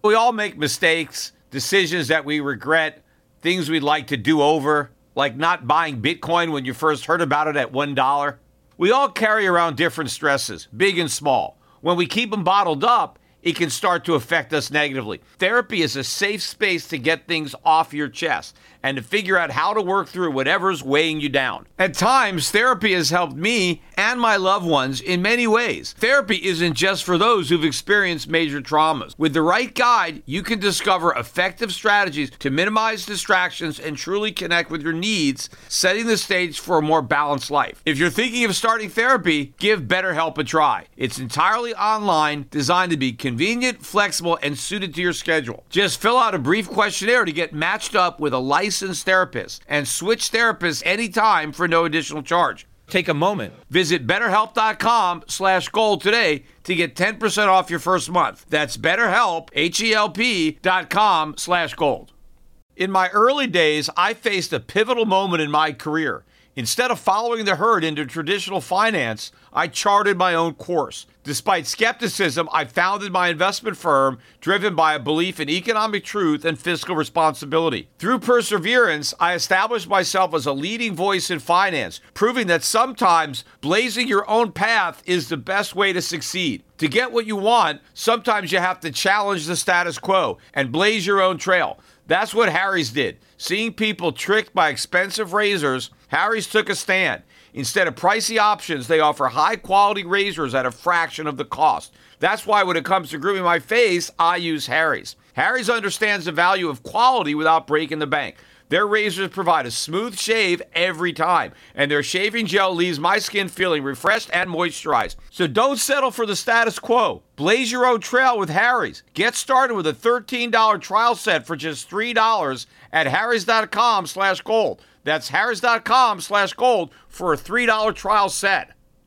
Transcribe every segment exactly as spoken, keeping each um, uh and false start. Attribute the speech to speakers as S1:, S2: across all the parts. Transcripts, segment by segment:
S1: We all make mistakes, decisions that we regret, things we'd like to do over, like not buying Bitcoin when you first heard about it at one dollar. We all carry around different stresses, big and small. When we keep them bottled up, it can start to affect us negatively. Therapy is a safe space to get things off your chest and to figure out how to work through whatever's weighing you down. At times, therapy has helped me and my loved ones in many ways. Therapy isn't just for those who've experienced major traumas. With the right guide, you can discover effective strategies to minimize distractions and truly connect with your needs, setting the stage for a more balanced life. If you're thinking of starting therapy, give BetterHelp a try. It's entirely online, designed to be convenient, flexible, and suited to your schedule. Just fill out a brief questionnaire to get matched up with a licensed therapist and switch therapists anytime for no additional charge. Take a moment. Visit BetterHelp.com slash gold today to get ten percent off your first month. That's BetterHelp, H-E-L-P dot com slash gold. In my early days, I faced a pivotal moment in my career. Instead of following the herd into traditional finance, I charted my own course. Despite skepticism, I founded my investment firm driven by a belief in economic truth and fiscal responsibility. Through perseverance, I established myself as a leading voice in finance, proving that sometimes blazing your own path is the best way to succeed. To get what you want, sometimes you have to challenge the status quo and blaze your own trail. That's what Harry's did. Seeing people tricked by expensive razors, Harry's took a stand. Instead of pricey options, they offer high-quality razors at a fraction of the cost. That's why when it comes to grooming my face, I use Harry's. Harry's understands the value of quality without breaking the bank. Their razors provide a smooth shave every time, and their shaving gel leaves my skin feeling refreshed and moisturized. So don't settle for the status quo. Blaze your own trail with Harry's. Get started with a thirteen dollars trial set for just three dollars at harrys.com slash gold. That's harrys.com slash gold for a three dollars trial set.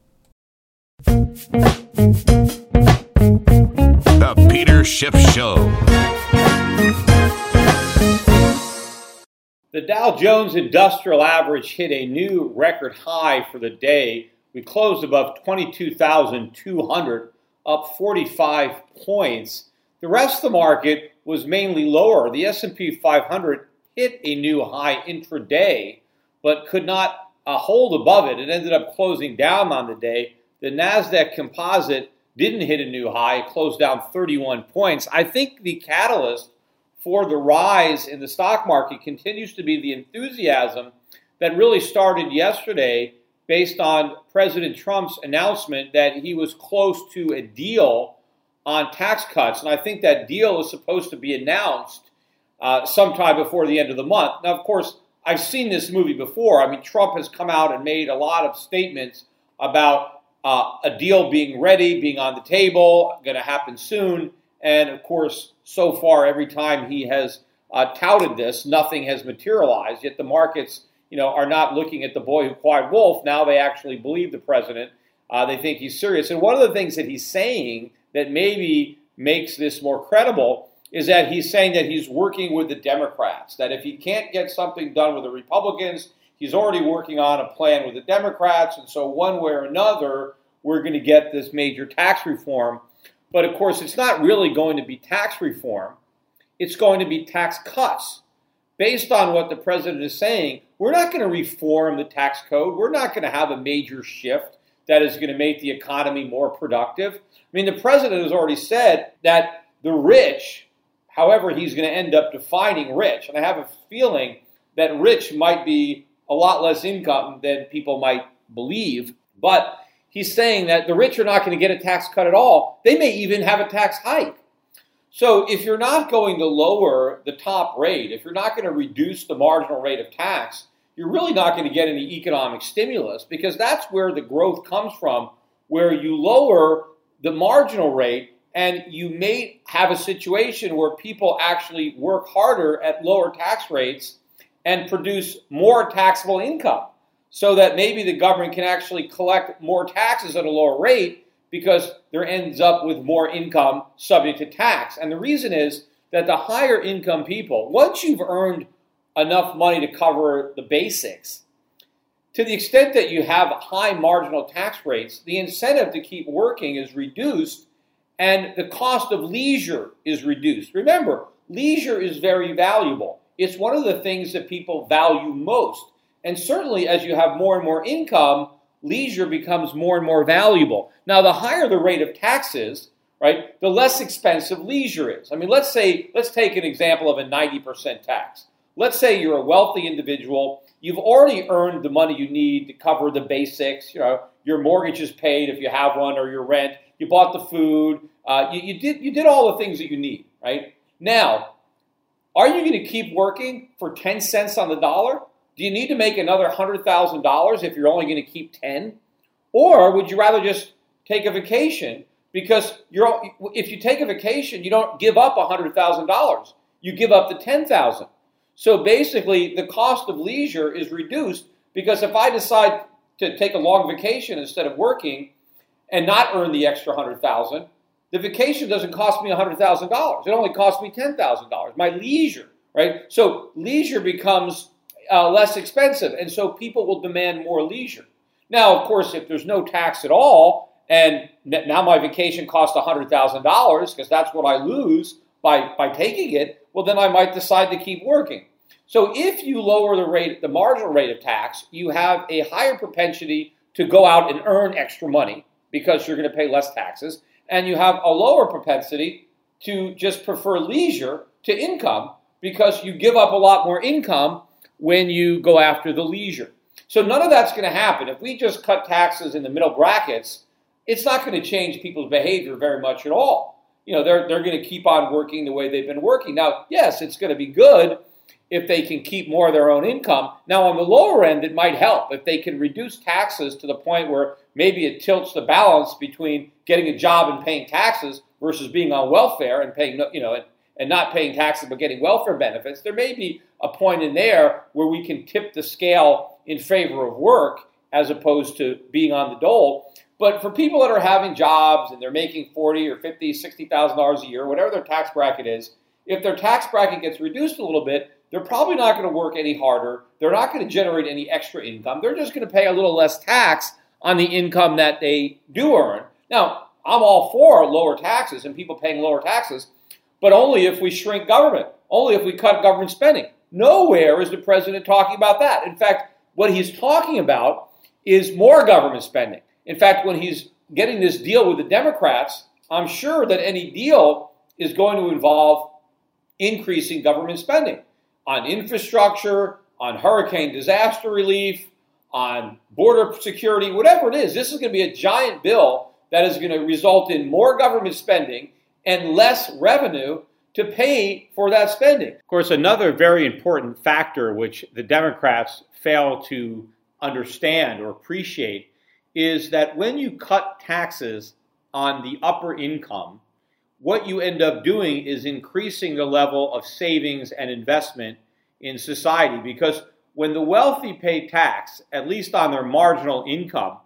S2: The Peter Schiff Show.
S3: The Dow Jones Industrial Average hit a new record high for the day. We closed above twenty-two thousand two hundred, up forty-five points. The rest of the market was mainly lower. The S and P five hundred hit a new high intraday, but could not uh, hold above it. It ended up closing down on the day. The NASDAQ Composite didn't hit a new high. It closed down thirty-one points. I think the catalyst for the rise in the stock market continues to be the enthusiasm that really started yesterday based on President Trump's announcement that he was close to a deal on tax cuts. And I think that deal is supposed to be announced uh, sometime before the end of the month. Now, of course, I've seen this movie before. I mean, Trump has come out and made a lot of statements about uh, a deal being ready, being on the table, going to happen soon. And, of course, so far, every time he has uh, touted this, nothing has materialized. Yet the markets, you know, are not looking at the boy who cried wolf. Now they actually believe the president. Uh, they think he's serious. And one of the things that he's saying that maybe makes this more credible is that he's saying that he's working with the Democrats, that if he can't get something done with the Republicans, he's already working on a plan with the Democrats. And so one way or another, we're going to get this major tax reform. But, of course, it's not really going to be tax reform. It's going to be tax cuts. Based on what the president is saying, we're not going to reform the tax code. We're not going to have a major shift that is going to make the economy more productive. I mean, the president has already said that the rich, however he's going to end up defining rich, and I have a feeling that rich might be a lot less income than people might believe, but he's saying that the rich are not going to get a tax cut at all. They may even have a tax hike. So if you're not going to lower the top rate, if you're not going to reduce the marginal rate of tax, you're really not going to get any economic stimulus, because that's where the growth comes from, where you lower the marginal rate and you may have a situation where people actually work harder at lower tax rates and produce more taxable income, so that maybe the government can actually collect more taxes at a lower rate because there ends up with more income subject to tax. And the reason is that the higher income people, once you've earned enough money to cover the basics, to the extent that you have high marginal tax rates, the incentive to keep working is reduced, and the cost of leisure is reduced. Remember, leisure is very valuable. It's one of the things that people value most. And certainly as you have more and more income, leisure becomes more and more valuable. Now, the higher the rate of taxes, right, the less expensive leisure is. I mean, let's say, let's take an example of a ninety percent tax. Let's say you're a wealthy individual. You've already earned the money you need to cover the basics. You know, your mortgage is paid if you have one, or your rent. You bought the food. Uh, you, you did you did all the things that you need, right? Now, are you going to keep working for ten cents on the dollar? Do you need to make another one hundred thousand dollars if you're only going to keep ten? Or would you rather just take a vacation? Because you're if you take a vacation, you don't give up one hundred thousand dollars. You give up the ten thousand dollars. So basically, the cost of leisure is reduced because if I decide to take a long vacation instead of working and not earn the extra one hundred thousand dollars, the vacation doesn't cost me one hundred thousand dollars. It only costs me ten thousand dollars, my leisure, right? So leisure becomes uh, less expensive, and so people will demand more leisure. Now, of course, if there's no tax at all, and now my vacation costs one hundred thousand dollars because that's what I lose by, by taking it, well, then I might decide to keep working. So if you lower the rate, the marginal rate of tax, you have a higher propensity to go out and earn extra money because you're going to pay less taxes, and you have a lower propensity to just prefer leisure to income because you give up a lot more income when you go after the leisure. So none of that's going to happen. If we just cut taxes in the middle brackets, it's not going to change people's behavior very much at all. You know, they're, they're going to keep on working the way they've been working. Now, yes, it's going to be good if they can keep more of their own income. Now, on the lower end, it might help if they can reduce taxes to the point where maybe it tilts the balance between getting a job and paying taxes versus being on welfare and paying, you know, and, and not paying taxes but getting welfare benefits. There may be a point in there where we can tip the scale in favor of work as opposed to being on the dole. But for people that are having jobs and they're making forty or fifty, sixty thousand dollars a year, whatever their tax bracket is, if their tax bracket gets reduced a little bit, they're probably not going to work any harder. They're not going to generate any extra income. They're just going to pay a little less tax on the income that they do earn. Now, I'm all for lower taxes and people paying lower taxes, but only if we shrink government, only if we cut government spending. Nowhere is the president talking about that. In fact, what he's talking about is more government spending. In fact, when he's getting this deal with the Democrats, I'm sure that any deal is going to involve increasing government spending on infrastructure, on hurricane disaster relief, on border security, whatever it is. This is going to be a giant bill that is going to result in more government spending and less revenue to pay for that spending. Of course, another very important factor which the Democrats fail to understand or appreciate is that when you cut taxes on the upper income, what you end up doing is increasing the level of savings and investment in society. Because when the wealthy pay tax, at least on their marginal income,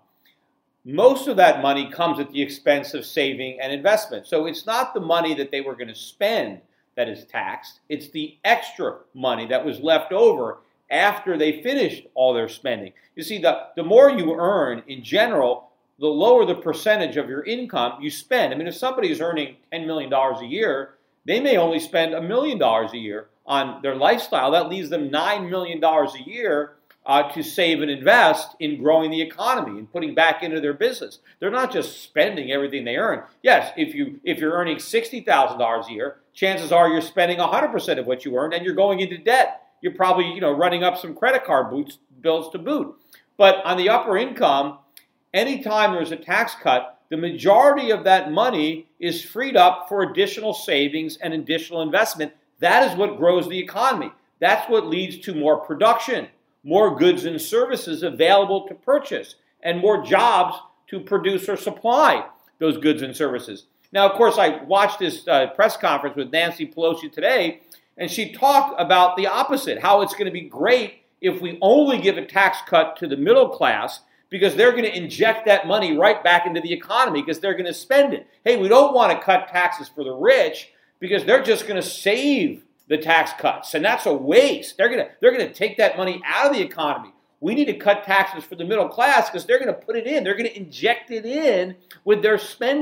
S3: most of that money comes at the expense of saving and investment. So it's not the money that they were going to spend that is taxed. It's the extra money that was left over after they finished all their spending. You see, the, the more you earn in general, the lower the percentage of your income you spend. I mean, if somebody is earning ten million dollars a year, they may only spend a million dollars a year on their lifestyle. That leaves them nine million dollars a year uh, to save and invest in growing the economy and putting back into their business. They're not just spending everything they earn. Yes, if, you, if you're earning sixty thousand dollars a year, chances are you're spending one hundred percent of what you earned and you're going into debt. You're probably, you know, running up some credit card boots, bills to boot. But on the upper income, anytime there's a tax cut, the majority of that money is freed up for additional savings and additional investment. That is what grows the economy. That's what leads to more production, more goods and services available to purchase, and more jobs to produce or supply those goods and services. Now, of course, I watched this uh, press conference with Nancy Pelosi today, and she talked about the opposite, how it's going to be great if we only give a tax cut to the middle class because they're going to inject that money right back into the economy because they're going to spend it. Hey, we don't want to cut taxes for the rich because they're just going to save the tax cuts, and that's a waste. They're going to, they're going to take that money out of the economy. We need to cut taxes for the middle class because they're going to put it in. They're going to inject it in with their spending.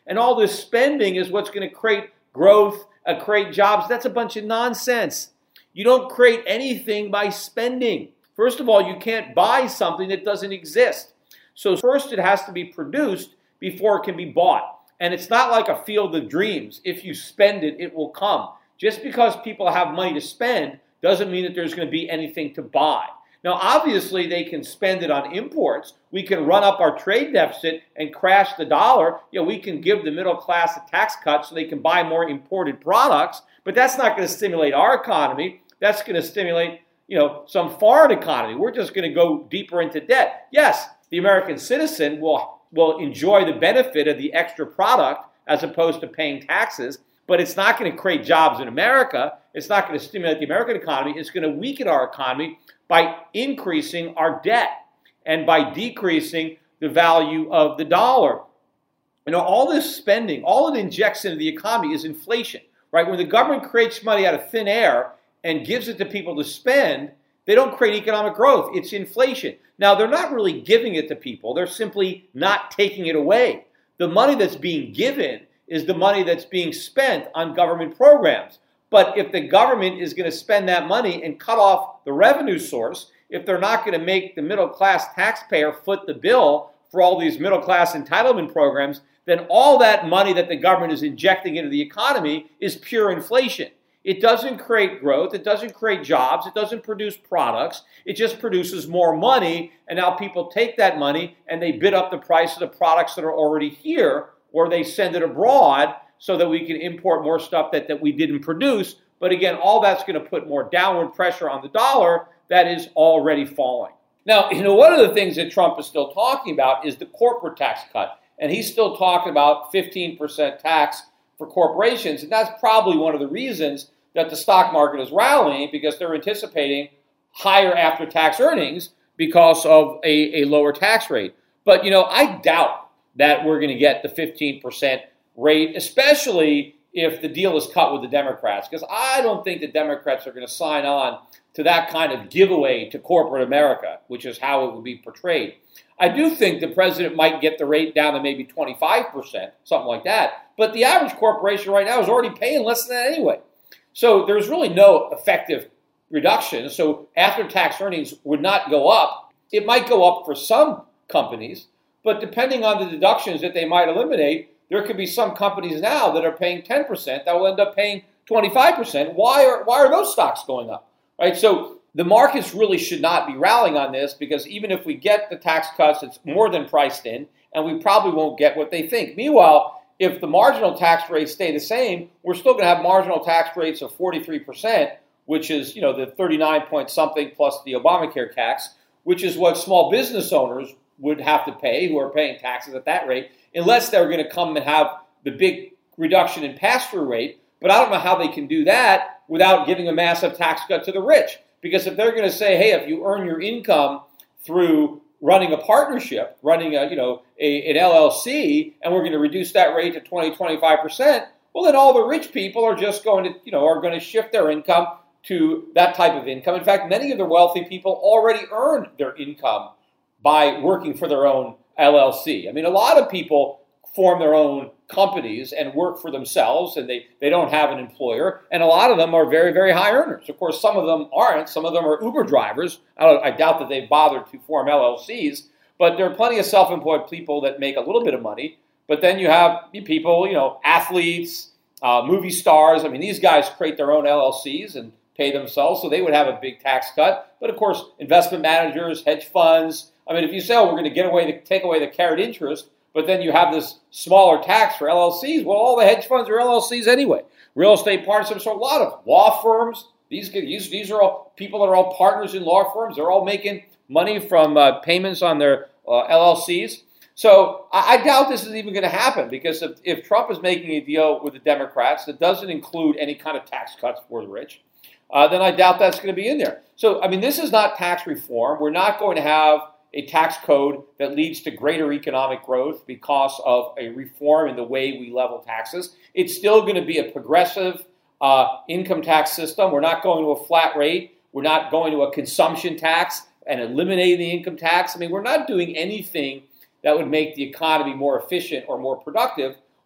S3: And all this spending is what's going to create growth, uh, create jobs. That's a bunch of nonsense. You don't create anything by spending. First of all, you can't buy something that doesn't exist. So first it has to be produced before it can be bought. And it's not like a field of dreams. If you spend it, it will come. Just because people have money to spend doesn't mean that there's going to be anything to buy. Now, obviously, they can spend it on imports. We can run up our trade deficit and crash the dollar. You know, we can give the middle class a tax cut so they can buy more imported products. But that's not going to stimulate our economy. That's going to stimulate, you know, some foreign economy. We're just going to go deeper into debt. Yes, the American citizen will, will enjoy the benefit of the extra product as opposed to paying taxes. But it's not going to create jobs in America. It's not going to stimulate the American economy. It's going to weaken our economy by increasing our debt and by decreasing the value of the dollar. You know, all this spending, all it injects into the economy is inflation, right? When the government creates money out of thin air and gives it to people to spend, they don't create economic growth. It's inflation. Now, they're not really giving it to people. They're simply not taking it away. The money that's being given is the money that's being spent on government programs. But if the government is going to spend that money and cut off the revenue source, if they're not going to make the middle-class taxpayer foot the bill for all these middle-class entitlement programs, then all that money that the government is injecting into the economy is pure inflation. It doesn't create growth. It doesn't create jobs. It doesn't produce products. It just produces more money, and now people take that money and they bid up the price of the products that are already here, or they send it abroad so that we can import more stuff that, that we didn't produce. But again, all that's going to put more downward pressure on the dollar that is already falling. Now, you know, one of the things that Trump is still talking about is the corporate tax cut. And he's still talking about fifteen percent tax for corporations. And that's probably one of the reasons that the stock market is rallying, because they're anticipating higher after-tax earnings because of a, a lower tax rate. But, you know, I doubt that we're going to get the fifteen percent rate, especially if the deal is cut with the Democrats, because I don't think the Democrats are going to sign on to that kind of giveaway to corporate America, which is how it would be portrayed. I do think the president might get the rate down to maybe twenty-five percent, something like that, but the average corporation right now is already paying less than that anyway. So there's really no effective reduction, so after-tax earnings would not go up. It might go up for some companies, but depending on the deductions that they might eliminate, there could be some companies now that are paying ten percent that will end up paying twenty-five percent. Why are, why are those stocks going up? Right? So the markets really should not be rallying on this, because even if we get the tax cuts, it's more than priced in, and we probably won't get what they think. Meanwhile, if the marginal tax rates stay the same, we're still going to have marginal tax rates of forty-three percent, which is, you know, the thirty-nine point something plus the Obamacare tax, which is what small business owners would have to pay, who are paying taxes at that rate, unless they're going to come and have the big reduction in pass-through rate. But I don't know how they can do that without giving a massive tax cut to the rich. Because if they're going to say, hey, if you earn your income through running a partnership, running a, you know, a, an L L C, and we're going to reduce that rate to twenty, twenty-five percent, well, then all the rich people are just going to, you know, are going to shift their income to that type of income. In fact, many of the wealthy people already earn their income by working for their own L L C. I mean, a lot of people form their own companies and work for themselves, and they, they don't have an employer, and a lot of them are very, very high earners. Of course, some of them aren't. Some of them are Uber drivers. I, don't, I doubt that they've bothered to form L L Cs, but there are plenty of self-employed people that make a little bit of money. But then you have people, you know, athletes, uh, movie stars. I mean, these guys create their own L L Cs and pay themselves, so they would have a big tax cut. But of course, investment managers, hedge funds. I mean, if you say, oh, we're going to get away, the, take away the carried interest, but then you have this smaller tax for L L Cs, well, all the hedge funds are L L Cs anyway. Real estate partnerships, so a lot of law firms. These, these, these are all people that are all partners in law firms. They're all making money from uh, payments on their uh, L L Cs. So I, I doubt this is even going to happen, because if, if Trump is making a deal with the Democrats that doesn't include any kind of tax cuts for the rich, uh, then I doubt that's going to be in there. So, I mean, this is not tax reform. We're not going to have a tax code that leads to greater economic growth because of a reform in the way we level taxes. It's still going to be a progressive uh, income tax system. We're not going to a flat rate. We're not going to a consumption tax and eliminating the income tax. I mean, we're not doing anything that would make the economy more efficient or more productive. We're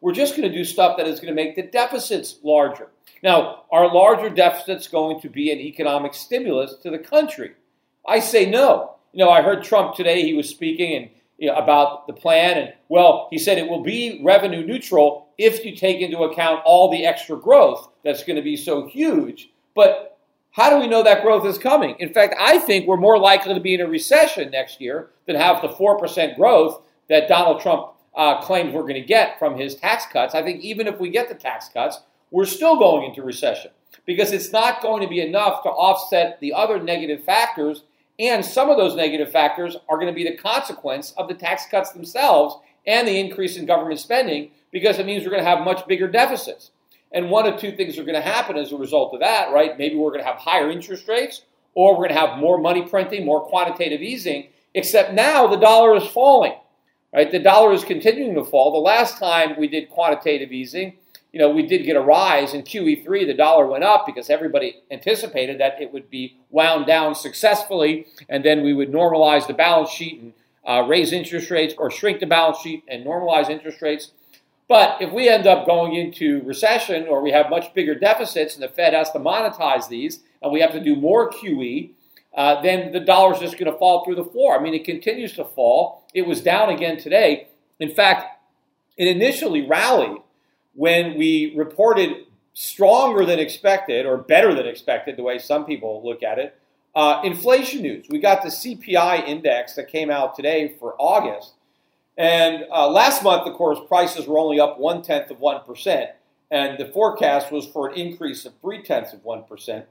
S3: We're just going to do stuff that is going to make the deficits larger. Now, are larger deficits going to be an economic stimulus to the country? I say no. You know, I heard Trump today, he was speaking and you know, about the plan, and well, he said it will be revenue neutral if you take into account all the extra growth that's going to be so huge. But how do we know that growth is coming? In fact, I think we're more likely to be in a recession next year than have the four percent growth that Donald Trump uh, claims we're going to get from his tax cuts. I think even if we get the tax cuts, we're still going into recession because it's not going to be enough to offset the other negative factors. And some of those negative factors are going to be the consequence of the tax cuts themselves and the increase in government spending, because it means we're going to have much bigger deficits. And one of two things are going to happen as a result of that, right? Maybe we're going to have higher interest rates, or we're going to have more money printing, more quantitative easing, except now the dollar is falling, right? The dollar is continuing to fall. The last time we did quantitative easing, you know, we did get a rise in Q E three. The dollar went up because everybody anticipated that it would be wound down successfully, and then we would normalize the balance sheet and uh, raise interest rates, or shrink the balance sheet and normalize interest rates. But if we end up going into recession, or we have much bigger deficits and the Fed has to monetize these and we have to do more Q E, uh, then the dollar's just going to fall through the floor. I mean, it continues to fall. It was down again today. In fact, it initially rallied when we reported stronger than expected, or better than expected, the way some people look at it, uh, inflation news. We got the C P I index that came out today for August. And uh, last month, of course, prices were only up one-tenth of one percent, and the forecast was for an increase of three-tenths of one percent.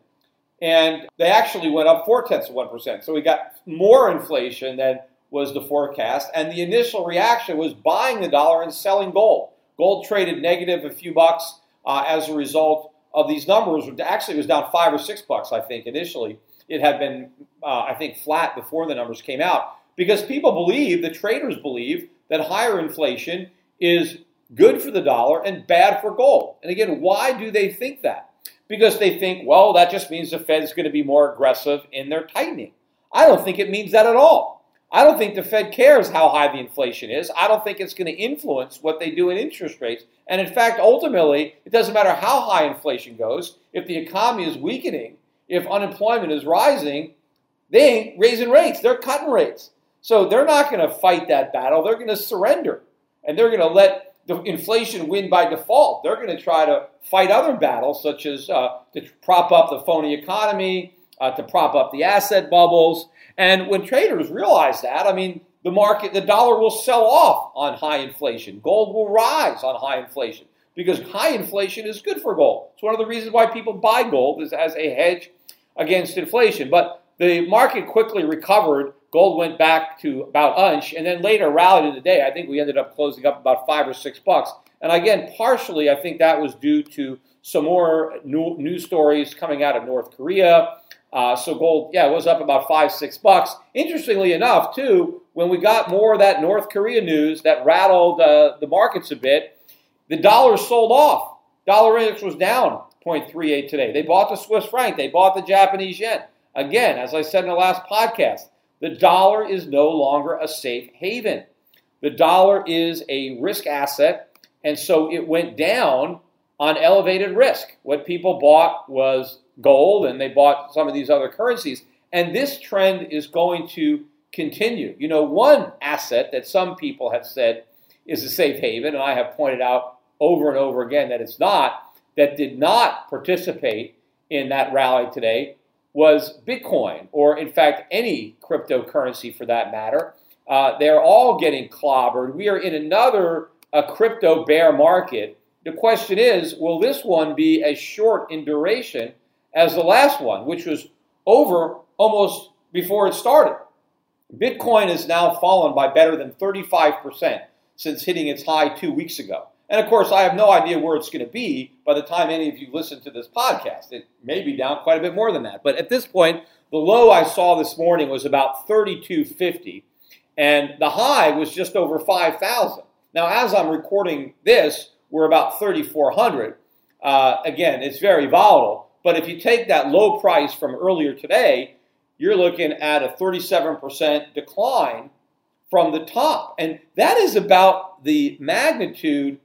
S3: And they actually went up four-tenths of one percent. So we got more inflation than was the forecast, and the initial reaction was buying the dollar and selling gold. Gold traded negative a few bucks uh, as a result of these numbers. Actually, it was down five or six bucks, I think, initially. It had been, uh, I think, flat before the numbers came out, because people believe, the traders believe, that higher inflation is good for the dollar and bad for gold. And again, why do they think that? Because they think, well, that just means the Fed is going to be more aggressive in their tightening. I don't think it means that at all. I don't think the Fed cares how high the inflation is. I don't think it's going to influence what they do in interest rates. And in fact, ultimately, it doesn't matter how high inflation goes. If the economy is weakening, if unemployment is rising, they ain't raising rates. They're cutting rates. So they're not going to fight that battle. They're going to surrender. And they're going to let the inflation win by default. They're going to try to fight other battles, such as uh, to prop up the phony economy, uh, to prop up the asset bubbles. And when traders realize that, I mean, the market, the dollar will sell off on high inflation. Gold will rise on high inflation, because high inflation is good for gold. It's one of the reasons why people buy gold, is as a hedge against inflation. But the market quickly recovered. Gold went back to about unch, and then later rallied in the day. I think we ended up closing up about five or six bucks. And again, partially, I think that was due to some more new, news stories coming out of North Korea. Uh, so gold, yeah, it was up about five, six bucks. Interestingly enough, too, when we got more of that North Korea news that rattled uh, the markets a bit, the dollar sold off. Dollar index was down zero point three eight today. They bought the Swiss franc. They bought the Japanese yen. Again, as I said in the last podcast, the dollar is no longer a safe haven. The dollar is a risk asset, and so it went down on elevated risk. What people bought was gold, and they bought some of these other currencies. And this trend is going to continue. You know, one asset that some people have said is a safe haven, and I have pointed out over and over again that it's not, that did not participate in that rally today, was Bitcoin, or in fact, any cryptocurrency for that matter. Uh, they're all getting clobbered. We are in another a crypto bear market. The question is, will this one be as short in duration as the last one, which was over almost before it started? Bitcoin has now fallen by better than thirty-five percent since hitting its high two weeks ago. And of course, I have no idea where it's going to be by the time any of you listen to this podcast. It may be down quite a bit more than that. But at this point, the low I saw this morning was about thirty-two fifty, and the high was just over five thousand. Now, as I'm recording this, we're about thirty-four hundred. Uh, again, it's very volatile. But if you take that low price from earlier today, you're looking at a thirty-seven percent decline from the top. And that is about the magnitude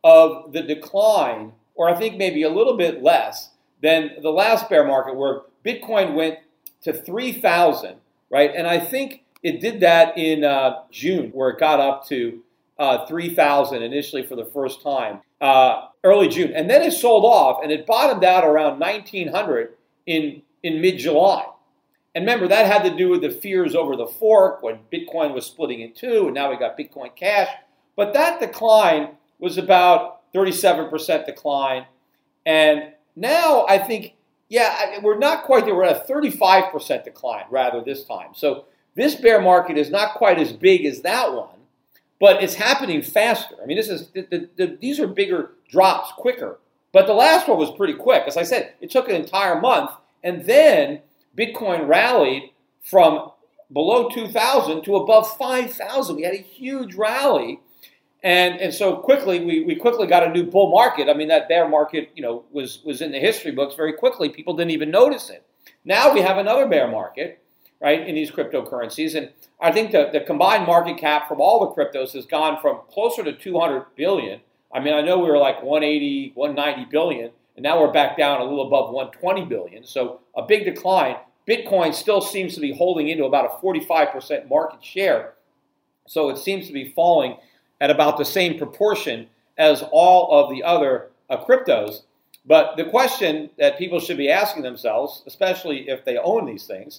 S3: of the decline, or I think maybe a little bit less than the last bear market where Bitcoin went to three thousand, right? And I think it did that in uh, June, where it got up to uh, three thousand initially for the first time, uh, early June. And then it sold off, and it bottomed out around nineteen hundred in, in mid-July. And remember, that had to do with the fears over the fork when Bitcoin was splitting in two, and now we got Bitcoin Cash. But that decline was about thirty-seven percent decline. And now I think, yeah, we're not quite there. We're at a thirty-five percent decline rather this time. So this bear market is not quite as big as that one, but it's happening faster. I mean, this is the, the, the, these are bigger drops quicker. But the last one was pretty quick. As I said, it took an entire month, and then Bitcoin rallied from below two thousand to above five thousand. We had a huge rally. And and so quickly, we, we quickly got a new bull market. I mean, that bear market, you know, was, was in the history books very quickly. People didn't even notice it. Now we have another bear market, right, in these cryptocurrencies. And I think the, the combined market cap from all the cryptos has gone from closer to two hundred billion. I mean, I know we were like one eighty, one ninety billion, and now we're back down a little above one twenty billion. So a big decline. Bitcoin still seems to be holding into about a forty-five percent market share. So it seems to be falling at about the same proportion as all of the other uh, cryptos. But the question that people should be asking themselves, especially if they own these things,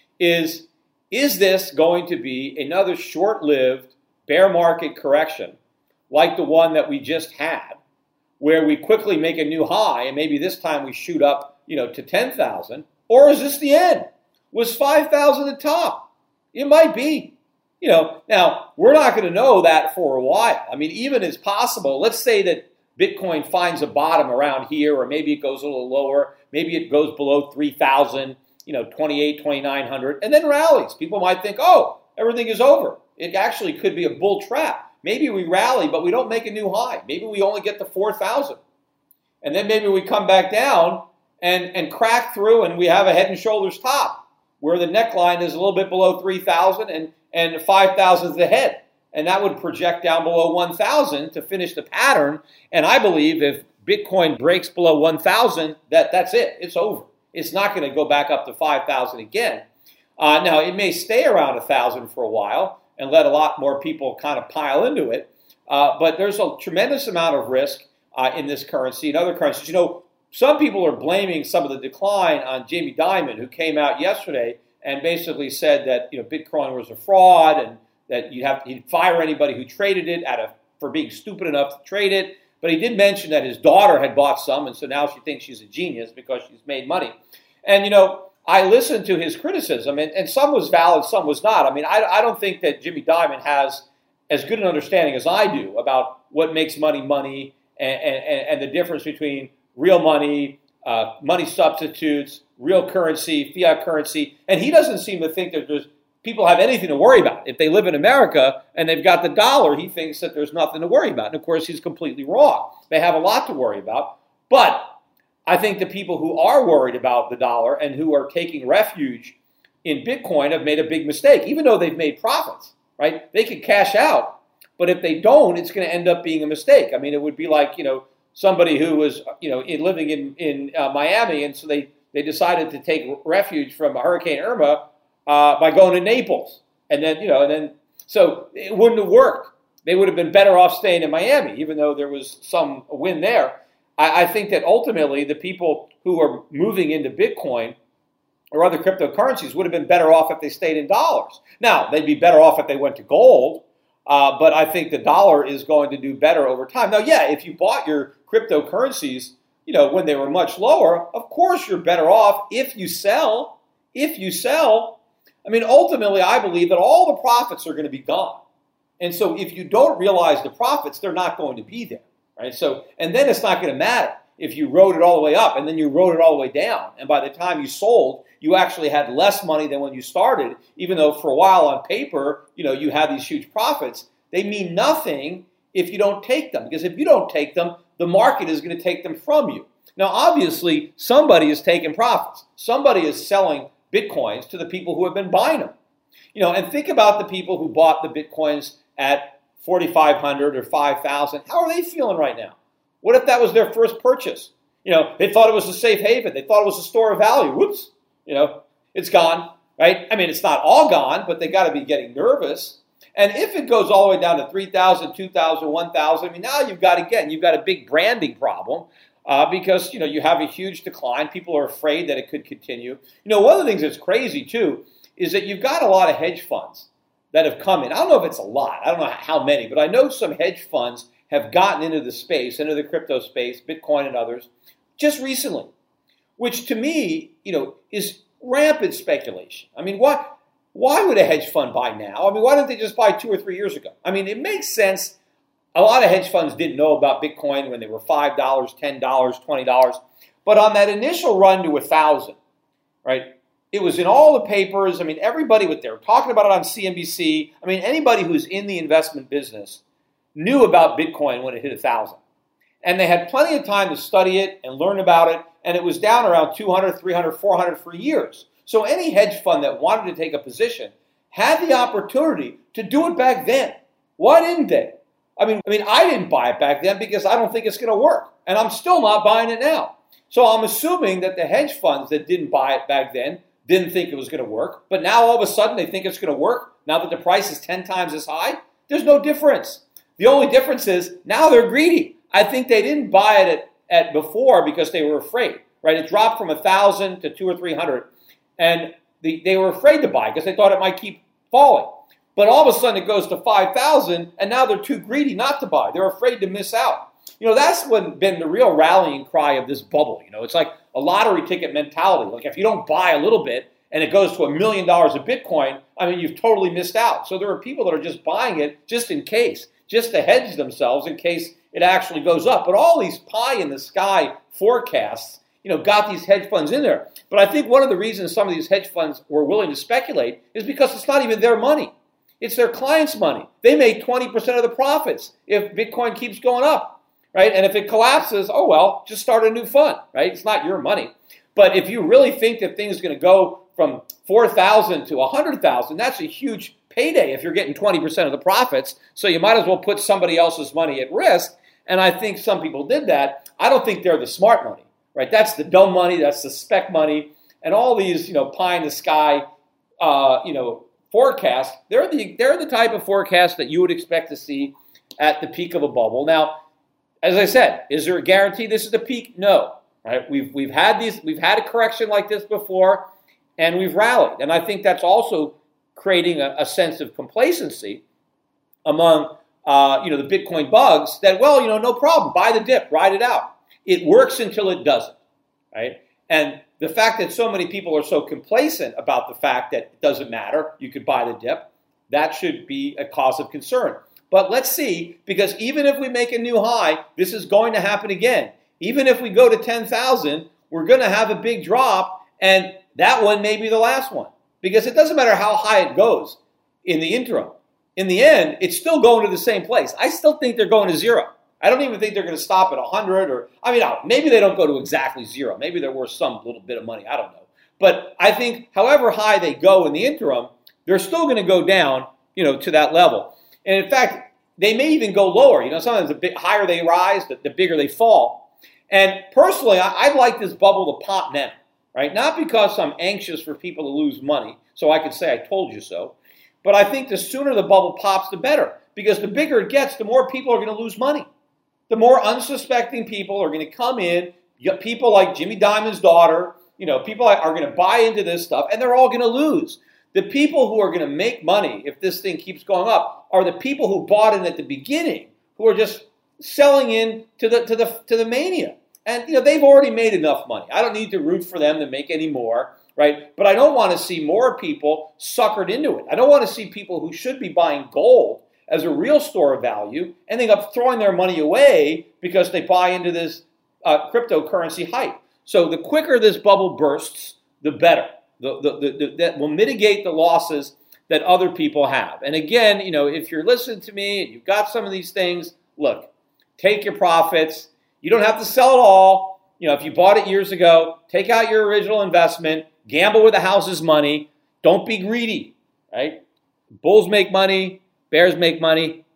S3: is, is this going to be another short-lived bear market correction like the one that we just had, where we quickly make a new high and maybe this time we shoot up, you know, to ten thousand? Or is this the end? Was five thousand the top? It might be. You know, now, we're not going to know that for a while. I mean, even it's possible. Let's say that Bitcoin finds a bottom around here, or maybe it goes a little lower. Maybe it goes below three thousand, you know, twenty-eight, twenty-nine hundred, and then rallies. People might think, oh, everything is over. It actually could be a bull trap. Maybe we rally, but we don't make a new high. Maybe we only get to four thousand. And then maybe we come back down and, and crack through, and we have a head and shoulders top, where the neckline is a little bit below three thousand, and and five thousand is the head. And that would project down below one thousand to finish the pattern. And I believe if Bitcoin breaks below one thousand, that, that's it. It's over. It's not going to go back up to five thousand again. Uh, now, it may stay around one thousand for a while and let a lot more people kind of pile into it. Uh, but there's a tremendous amount of risk uh, in this currency and other currencies. You know, some people are blaming some of the decline on Jamie Dimon, who came out yesterday and basically said that, you know, Bitcoin was a fraud and that you'd have to, he'd fire anybody who traded it out of, for being stupid enough to trade it. But he did mention that his daughter had bought some, and so now she thinks she's a genius because she's made money. And, you know, I listened to his criticism, and, and some was valid, some was not. I mean, I, I don't think that Jimmy Dimon has as good an understanding as I do about what makes money money and, and, and the difference between real money, uh, money substitutes, real currency, fiat currency. And he doesn't seem to think that there's people have anything to worry about. If they live in America and they've got the dollar, he thinks that there's nothing to worry about. And of course, he's completely wrong. They have a lot to worry about. But I think the people who are worried about the dollar and who are taking refuge in Bitcoin have made a big mistake, even though they've made profits, right? They could cash out, but if they don't, it's going to end up being a mistake. I mean, it would be like, you know, somebody who was, you know, in, living in, in uh, Miami, and so they, they decided to take refuge from Hurricane Irma uh, by going to Naples. And then, you know, and then, so it wouldn't have worked. They would have been better off staying in Miami, even though there was some win there. I, I think that ultimately the people who are moving into Bitcoin or other cryptocurrencies would have been better off if they stayed in dollars. Now, they'd be better off if they went to gold, uh, but I think the dollar is going to do better over time. Now, yeah, if you bought your cryptocurrencies, you know, when they were much lower, of course you're better off if you sell. If you sell, I mean, ultimately, I believe that all the profits are going to be gone. And so if you don't realize the profits, they're not going to be there, right? So, and then it's not going to matter if you rode it all the way up and then you rode it all the way down. And by the time you sold, you actually had less money than when you started, even though for a while on paper, you know, you had these huge profits. They mean nothing if you don't take them, because if you don't take them, the market is going to take them from you. Now, obviously, somebody is taking profits. Somebody is selling Bitcoins to the people who have been buying them. You know, and think about the people who bought the Bitcoins at forty-five hundred or five thousand. How are they feeling right now? What if that was their first purchase? You know, they thought it was a safe haven. They thought it was a store of value. Whoops, you know, it's gone, right? I mean, it's not all gone, but they got to be getting nervous. And if it goes all the way down to three thousand, two thousand, one thousand, I mean, now you've got, again, you've got a big branding problem uh, because, you know, you have a huge decline. People are afraid that it could continue. You know, one of the things that's crazy, too, is that you've got a lot of hedge funds that have come in. I don't know if it's a lot. I don't know how many, but I know some hedge funds have gotten into the space, into the crypto space, Bitcoin and others, just recently, which to me, you know, is rampant speculation. I mean, what? Why would a hedge fund buy now? I mean, why didn't they just buy two or three years ago? I mean, it makes sense. A lot of hedge funds didn't know about Bitcoin when they were five dollars, ten dollars, twenty dollars. But on that initial run to one thousand, right, it was in all the papers. I mean, everybody was there talking about it on C N B C. I mean, anybody who's in the investment business knew about Bitcoin when it hit one thousand. And they had plenty of time to study it and learn about it. And it was down around two hundred, three hundred, four hundred for years. So any hedge fund that wanted to take a position had the opportunity to do it back then. Why didn't they? I mean, I mean, I didn't buy it back then because I don't think it's going to work. And I'm still not buying it now. So I'm assuming that the hedge funds that didn't buy it back then didn't think it was going to work. But now all of a sudden they think it's going to work now that the price is ten times as high. There's no difference. The only difference is now they're greedy. I think they didn't buy it at, at before because they were afraid, right? It dropped from one thousand to two or three hundred. And the, they were afraid to buy because they thought it might keep falling. But all of a sudden it goes to five thousand, and now they're too greedy not to buy. They're afraid to miss out. You know, that's when, been the real rallying cry of this bubble. You know, it's like a lottery ticket mentality. Like if you don't buy a little bit and it goes to a million dollars of Bitcoin, I mean, you've totally missed out. So there are people that are just buying it just in case, just to hedge themselves in case it actually goes up. But all these pie in the sky forecasts, you know, got these hedge funds in there. But I think one of the reasons some of these hedge funds were willing to speculate is because it's not even their money. It's their clients' money. They make twenty percent of the profits if Bitcoin keeps going up, right? And if it collapses, oh, well, just start a new fund, right? It's not your money. But if you really think that things are going to go from four thousand to one hundred thousand, that's a huge payday if you're getting twenty percent of the profits. So you might as well put somebody else's money at risk. And I think some people did that. I don't think they're the smart money. Right, that's the dumb money, that's the spec money, and all these, you know, pie in the sky, uh, you know, forecasts. They're the they're the type of forecasts that you would expect to see at the peak of a bubble. Now, as I said, is there a guarantee this is the peak? No. Right, we've we've had these we've had a correction like this before, and we've rallied, and I think that's also creating a, a sense of complacency among uh, you know the Bitcoin bugs that, well, you know, no problem, buy the dip, ride it out. It works until it doesn't, right? And the fact that so many people are so complacent about the fact that it doesn't matter, you could buy the dip, that should be a cause of concern. But let's see, because even if we make a new high, this is going to happen again. Even if we go to ten thousand, we're going to have a big drop, and that one may be the last one. Because it doesn't matter how high it goes in the interim. In the end, it's still going to the same place. I still think they're going to zero. I don't even think they're going to stop at one hundred or, I mean, maybe they don't go to exactly zero. Maybe they're worth some little bit of money. I don't know. But I think however high they go in the interim, they're still going to go down, you know, to that level. And in fact, they may even go lower. You know, sometimes the bit higher they rise, the, the bigger they fall. And personally, I, I'd like this bubble to pop now, right? Not because I'm anxious for people to lose money, so I could say I told you so. But I think the sooner the bubble pops, the better. Because the bigger it gets, the more people are going to lose money. The more unsuspecting people are going to come in. People like Jimmy Dimon's daughter, you know, people are going to buy into this stuff, and they're all going to lose. The people who are going to make money if this thing keeps going up are the people who bought in at the beginning, who are just selling in to the to the to the mania. And you know, they've already made enough money. I don't need to root for them to make any more, right? But I don't want to see more people suckered into it. I don't want to see people who should be buying gold as a real store of value, ending up throwing their money away because they buy into this uh, cryptocurrency hype. So the quicker this bubble bursts, the better. The, the, the, the, that will mitigate the losses that other people have. And again, you know, if you're listening to me and you've got some of these things, look, take your profits. You don't have to sell it all. You know, if you bought it years ago, take out your original investment, gamble with the house's money. Don't be greedy, right? Bulls make money. Bears make money.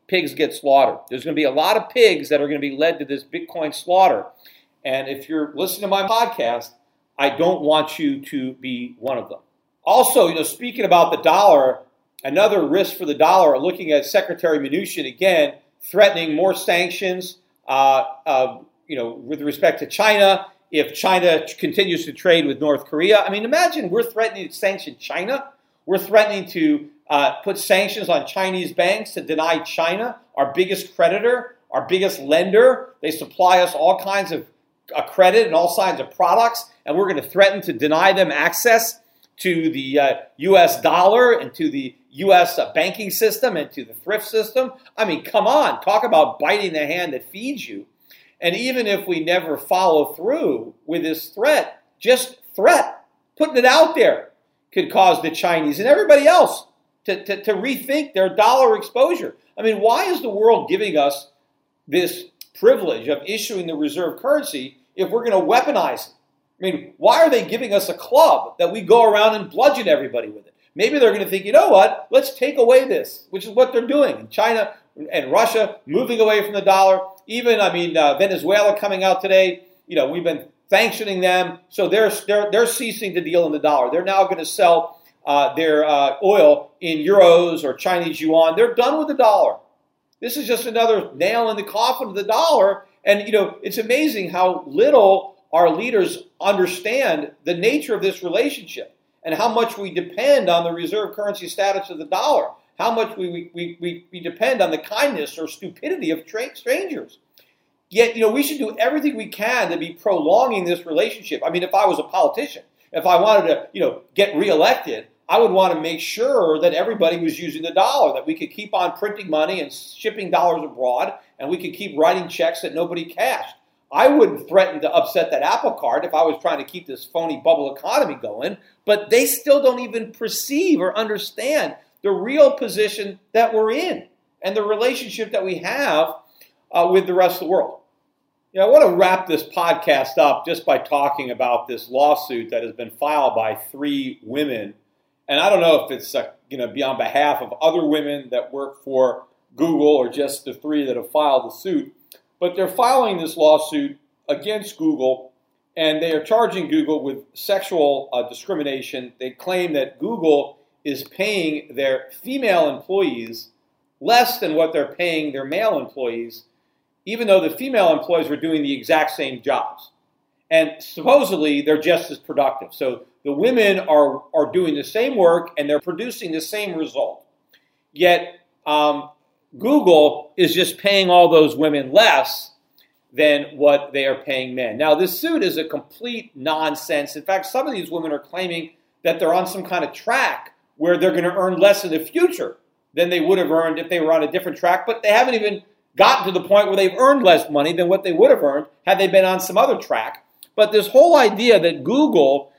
S3: pigs get slaughtered. There's going to be a lot of pigs that are going to be led to this Bitcoin slaughter. And if you're listening to my podcast, I don't want you to be one of them. Also, you know, speaking about the dollar, another risk for the dollar, looking at Secretary Mnuchin again, threatening more sanctions, uh, uh, you know, with respect to China, if China continues to trade with North Korea. I mean, imagine we're threatening to sanction China. We're threatening to uh, put sanctions on Chinese banks to deny China, our biggest creditor, our biggest lender. They supply us all kinds of uh, credit and all kinds of products, and we're going to threaten to deny them access to the uh, U S dollar and to the U S uh, banking system and to the thrift system. I mean, come on, talk about biting the hand that feeds you. And even if we never follow through with this threat, just threat, putting it out there, could cause the Chinese and everybody else to, to, to rethink their dollar exposure. I mean, why is the world giving us this privilege of issuing the reserve currency if we're going to weaponize it? I mean, why are they giving us a club that we go around and bludgeon everybody with it? Maybe they're going to think, you know what, let's take away this, which is what they're doing. And China and Russia moving away from the dollar. Even, I mean, uh, Venezuela coming out today, you know, we've been sanctioning them. So they're, they're, they're ceasing to deal in the dollar. They're now going to sell uh, their uh, oil in euros or Chinese yuan. They're done with the dollar. This is just another nail in the coffin of the dollar. And, you know, it's amazing how little our leaders understand the nature of this relationship and how much we depend on the reserve currency status of the dollar, how much we, we, we, we depend on the kindness or stupidity of tra- strangers. Yet, you know, we should do everything we can to be prolonging this relationship. I mean, if I was a politician, if I wanted to, you know, get reelected, I would want to make sure that everybody was using the dollar, that we could keep on printing money and shipping dollars abroad, and we could keep writing checks that nobody cashed. I wouldn't threaten to upset that Apple Card if I was trying to keep this phony bubble economy going, but they still don't even perceive or understand the real position that we're in and the relationship that we have uh, with the rest of the world. You know, I want to wrap this podcast up just by talking about this lawsuit that has been filed by three women. And I don't know if it's uh, going to be on behalf of other women that work for Google or just the three that have filed the suit. But they're filing this lawsuit against Google, and they are charging Google with sexual uh, discrimination. They claim that Google is paying their female employees less than what they're paying their male employees, even though the female employees were doing the exact same jobs. And supposedly, they're just as productive. So the women are, are doing the same work, and they're producing the same result. Yet, um, Google is just paying all those women less than what they are paying men. Now, this suit is a complete nonsense. In fact, some of these women are claiming that they're on some kind of track where they're going to earn less in the future than they would have earned if they were on a different track, but they haven't even gotten to the point where they've earned less money than what they would have earned had they been on some other track. But this whole idea that Google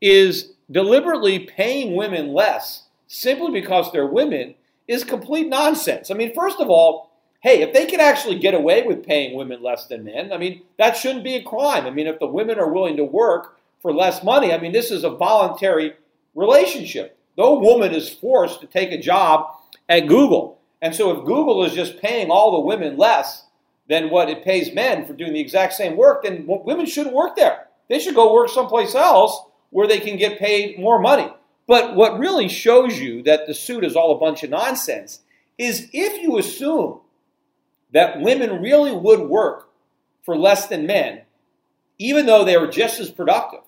S3: is deliberately paying women less simply because they're women is complete nonsense. I mean, first of all, hey, if they could actually get away with paying women less than men, I mean, that shouldn't be a crime. I mean, if the women are willing to work for less money, I mean, this is a voluntary relationship. No woman is forced to take a job at Google. And so if Google is just paying all the women less than what it pays men for doing the exact same work, then women shouldn't work there. They should go work someplace else where they can get paid more money. But what really shows you that the suit is all a bunch of nonsense is if you assume that women really would work for less than men, even though they were just as productive,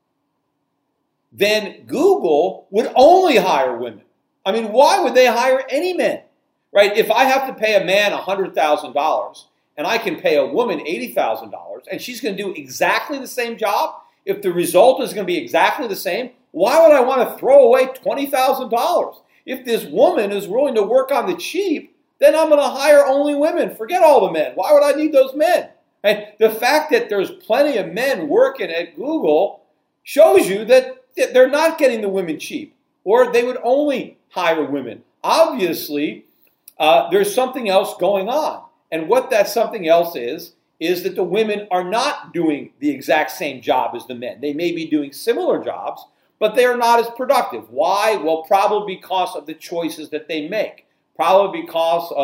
S3: then Google would only hire women. I mean, why would they hire any men? Right? If I have to pay a man one hundred thousand dollars and I can pay a woman eighty thousand dollars and she's going to do exactly the same job, if the result is going to be exactly the same, why would I want to throw away twenty thousand dollars? If this woman is willing to work on the cheap, then I'm going to hire only women. Forget all the men. Why would I need those men? And the fact that there's plenty of men working at Google shows you that they're not getting the women cheap, or they would only hire women. Obviously, uh, there's something else going on. And what that something else is, is that the women are not doing the exact same job as the men. They may be doing similar jobs, but they are not as productive. Why? Well, probably because of the choices that they make. Probably because of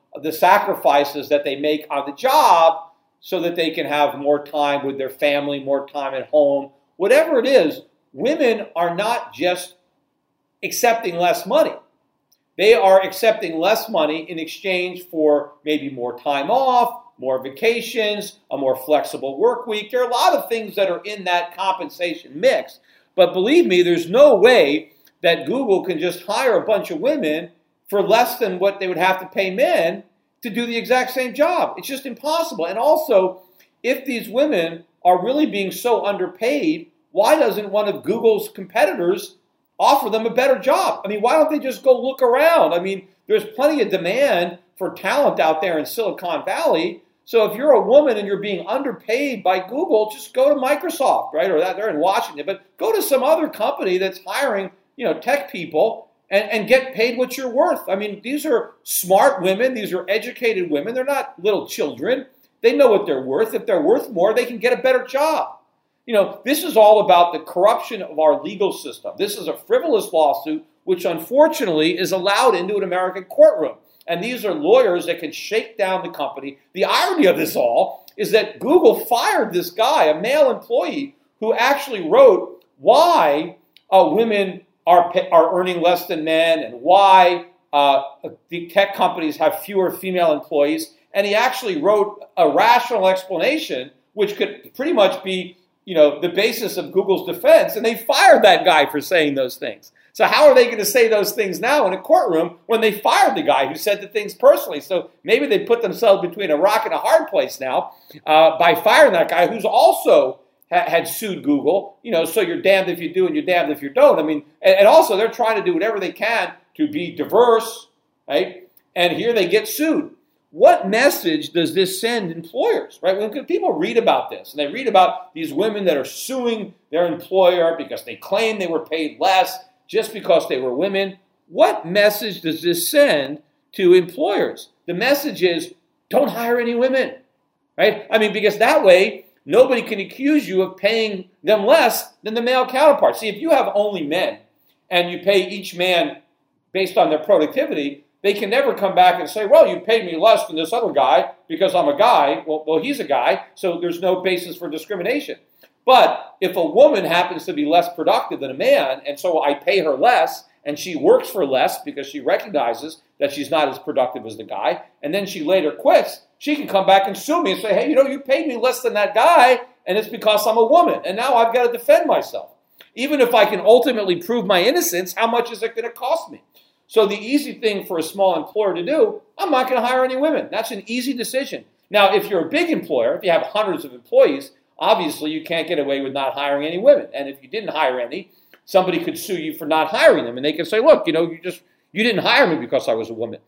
S3: the sacrifices that they make on the job so that they can have more time with their family, more time at home. Whatever it is, women are not just accepting less money. They are accepting less money in exchange for maybe more time off, more vacations, a more flexible work week. There are a lot of things that are in that compensation mix. But believe me, there's no way that Google can just hire a bunch of women for less than what they would have to pay men to do the exact same job. It's just impossible. And also, if these women are really being so underpaid, why doesn't one of Google's competitors offer them a better job? I mean, why don't they just go look around? I mean, there's plenty of demand for talent out there in Silicon Valley. So if you're a woman and you're being underpaid by Google, just go to Microsoft, right? Or that they're in Washington, but go to some other company that's hiring, you know, tech people and, and get paid what you're worth. I mean, these are smart women. These are educated women. They're not little children. They know what they're worth. If they're worth more, they can get a better job. You know, this is all about the corruption of our legal system. This is a frivolous lawsuit, which unfortunately is allowed into an American courtroom. And these are lawyers that can shake down the company. The irony of this all is that Google fired this guy, a male employee, who actually wrote why uh, women are, are earning less than men and why uh, the tech companies have fewer female employees. And he actually wrote a rational explanation, which could pretty much be, you know, the basis of Google's defense, and they fired that guy for saying those things. So how are they going to say those things now in a courtroom when they fired the guy who said the things personally? So maybe they put themselves between a rock and a hard place now uh, by firing that guy who's also ha- had sued Google. You know, so you're damned if you do and you're damned if you don't. I mean, and, and also they're trying to do whatever they can to be diverse, right? And here they get sued. What message does this send employers, right? When people read about this, and they read about these women that are suing their employer because they claim they were paid less just because they were women, what message does this send to employers? The message is, don't hire any women, right? I mean, because that way, nobody can accuse you of paying them less than the male counterpart. See, if you have only men, and you pay each man based on their productivity, they can never come back and say, well, you paid me less than this other guy because I'm a guy. Well, well, he's a guy, so there's no basis for discrimination. But if a woman happens to be less productive than a man, and so I pay her less, and she works for less because she recognizes that she's not as productive as the guy, and then she later quits, she can come back and sue me and say, hey, you know, you paid me less than that guy, and it's because I'm a woman, and now I've got to defend myself. Even if I can ultimately prove my innocence, how much is it going to cost me? So the easy thing for a small employer to do, I'm not going to hire any women. That's an easy decision. Now, if you're a big employer, if you have hundreds of employees, obviously you can't get away with not hiring any women. And if you didn't hire any, somebody could sue you for not hiring them. And they can say, look, you know, you just you didn't hire me because I was a woman.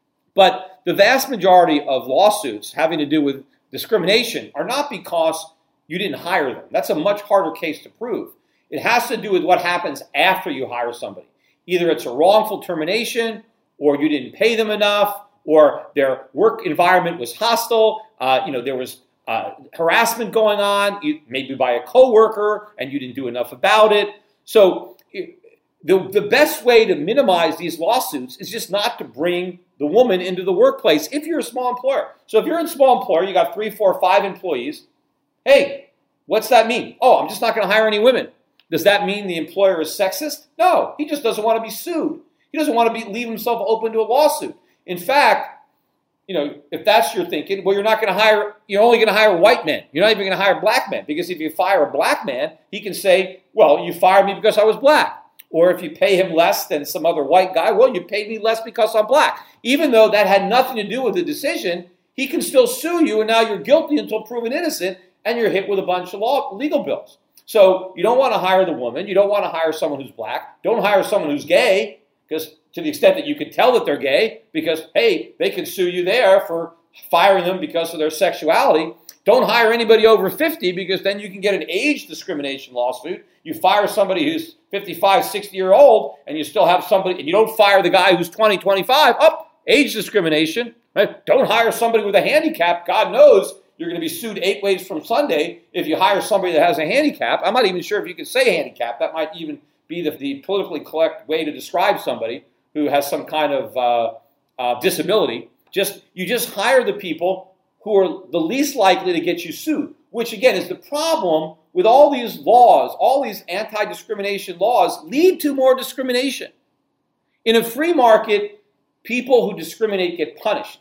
S3: But the vast majority of lawsuits having to do with discrimination are not because you didn't hire them. That's a much harder case to prove. It has to do with what happens after you hire somebody. Either it's a wrongful termination, or you didn't pay them enough, or their work environment was hostile. Uh, you know, there was uh, harassment going on, maybe by a coworker, and you didn't do enough about it. So it, the, the best way to minimize these lawsuits is just not to bring the woman into the workplace if you're a small employer. So if you're a small employer, you got three, four, five employees, hey, what's that mean? Oh, I'm just not going to hire any women. Does that mean the employer is sexist? No, he just doesn't want to be sued. He doesn't want to be, leave himself open to a lawsuit. In fact, you know, if that's your thinking, well, you're not going to hire, you're only going to hire white men. You're not even going to hire black men, because if you fire a black man, he can say, well, you fired me because I was black. Or if you pay him less than some other white guy, well, you paid me less because I'm black. Even though that had nothing to do with the decision, he can still sue you, and now you're guilty until proven innocent, and you're hit with a bunch of law, legal bills. So you don't want to hire the woman. You don't want to hire someone who's black. Don't hire someone who's gay, because to the extent that you can tell that they're gay, because, hey, they can sue you there for firing them because of their sexuality. Don't hire anybody over fifty, because then you can get an age discrimination lawsuit. You fire somebody who's fifty-five, sixty year old, and you still have somebody, and you don't fire the guy who's twenty, twenty-five, up, oh, age discrimination. Right? Don't hire somebody with a handicap. God knows you're going to be sued eight ways from Sunday if you hire somebody that has a handicap. I'm not even sure if you can say handicap. That might even be the, the politically correct way to describe somebody who has some kind of uh, uh, disability. Just you just hire the people who are the least likely to get you sued, which again is the problem with all these laws. All these anti-discrimination laws lead to more discrimination. In a free market, people who discriminate get punished.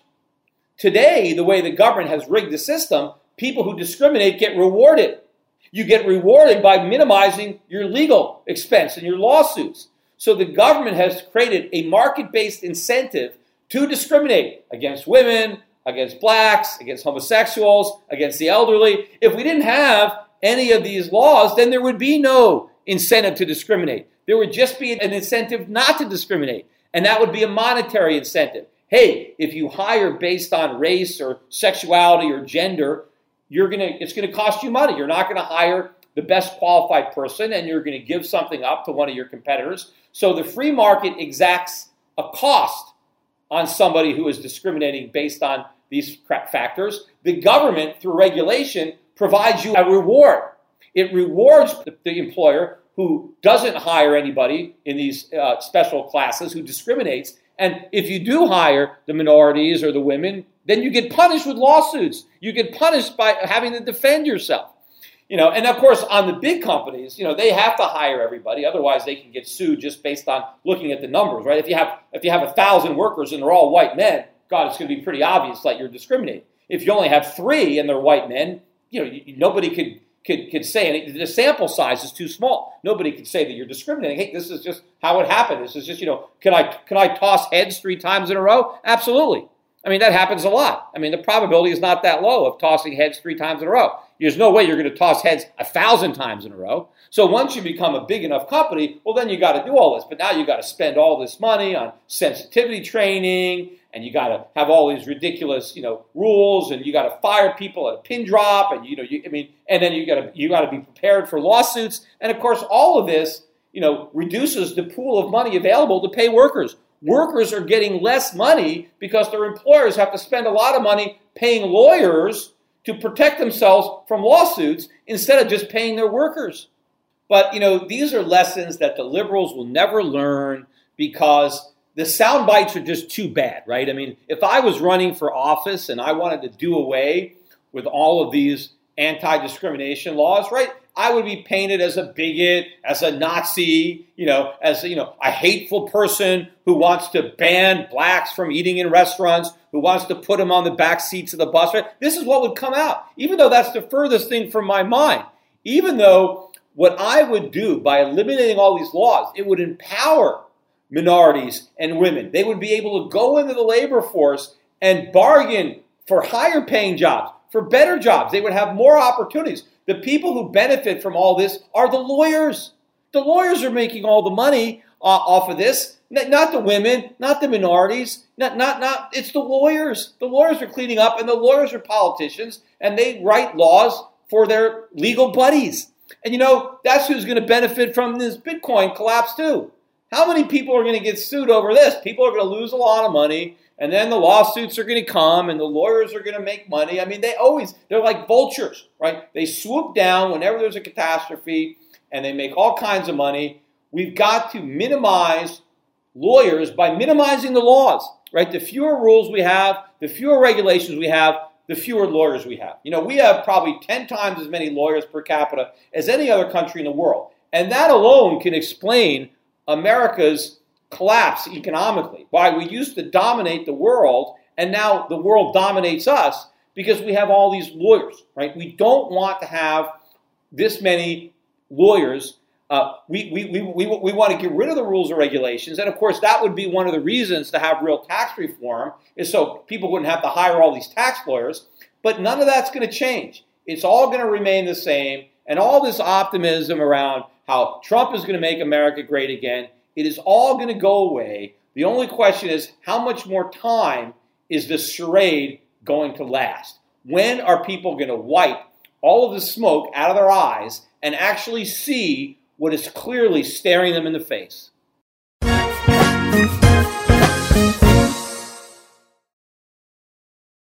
S3: Today, the way the government has rigged the system, people who discriminate get rewarded. You get rewarded by minimizing your legal expense and your lawsuits. So the government has created a market-based incentive to discriminate against women, against blacks, against homosexuals, against the elderly. If we didn't have any of these laws, then there would be no incentive to discriminate. There would just be an incentive not to discriminate, and that would be a monetary incentive. Hey, if you hire based on race or sexuality or gender, you're gonna it's gonna cost you money. You're not gonna hire the best qualified person, and you're gonna give something up to one of your competitors. So the free market exacts a cost on somebody who is discriminating based on these factors. The government, through regulation, provides you a reward. It rewards the, the employer who doesn't hire anybody in these uh, special classes, who discriminates. And if you do hire the minorities or the women, then you get punished with lawsuits. You get punished by having to defend yourself. You know, and of course, on the big companies, you know, they have to hire everybody. Otherwise, they can get sued just based on looking at the numbers, right? If you have if you have a thousand workers and they're all white men, God, it's going to be pretty obvious that you're discriminating. If you only have three and they're white men, you know, you, nobody could could could say anything. The sample size is too small. Nobody could say that you're discriminating. Hey, this is just how it happened. This is just, you know, can I can I toss heads three times in a row? Absolutely. I mean, that happens a lot. I mean, the probability is not that low of tossing heads three times in a row. There's no way you're going to toss heads a thousand times in a row. So once you become a big enough company, well, then you got to do all this. But now you got to spend all this money on sensitivity training, and you got to have all these ridiculous, you know, rules, and you got to fire people at a pin drop, and you know, you, I mean, and then you got to you got to be prepared for lawsuits, and of course, all of this, you know, reduces the pool of money available to pay workers. Workers are getting less money because their employers have to spend a lot of money paying lawyers to protect themselves from lawsuits instead of just paying their workers. But, you know, these are lessons that the liberals will never learn because the sound bites are just too bad, right? I mean, if I was running for office and I wanted to do away with all of these anti-discrimination laws, right, I would be painted as a bigot, as a Nazi, you know, as, you know, a hateful person who wants to ban blacks from eating in restaurants, who wants to put them on the back seats of the bus. Right? This is what would come out, even though that's the furthest thing from my mind. Even though what I would do by eliminating all these laws, it would empower minorities and women. They would be able to go into the labor force and bargain for higher paying jobs, for better jobs. They would have more opportunities. The people who benefit from all this are the lawyers. The lawyers are making all the money uh, off of this, not the women, not the minorities, not, not, not, it's the lawyers. The lawyers are cleaning up, and the lawyers are politicians, and they write laws for their legal buddies. And you know, that's who's going to benefit from this Bitcoin collapse too. How many people are going to get sued over this? People are going to lose a lot of money, and then the lawsuits are going to come, and the lawyers are going to make money. I mean, they always, they're like vultures, right? They swoop down whenever there's a catastrophe, and they make all kinds of money. We've got to minimize lawyers by minimizing the laws, right? The fewer rules we have, the fewer regulations we have, the fewer lawyers we have. You know, we have probably ten times as many lawyers per capita as any other country in the world. And that alone can explain America's collapse economically, why we used to dominate the world, and now the world dominates us because we have all these lawyers, right? We don't want to have this many lawyers. Uh, we, we, we, we, we want to get rid of the rules and regulations, and of course that would be one of the reasons to have real tax reform, is so people wouldn't have to hire all these tax lawyers, but none of that's going to change. It's all going to remain the same, and all this optimism around how Trump is going to make America great again, it is all going to go away. The only question is, how much more time is this charade going to last? When are people going to wipe all of the smoke out of their eyes and actually see what is clearly staring them in the face?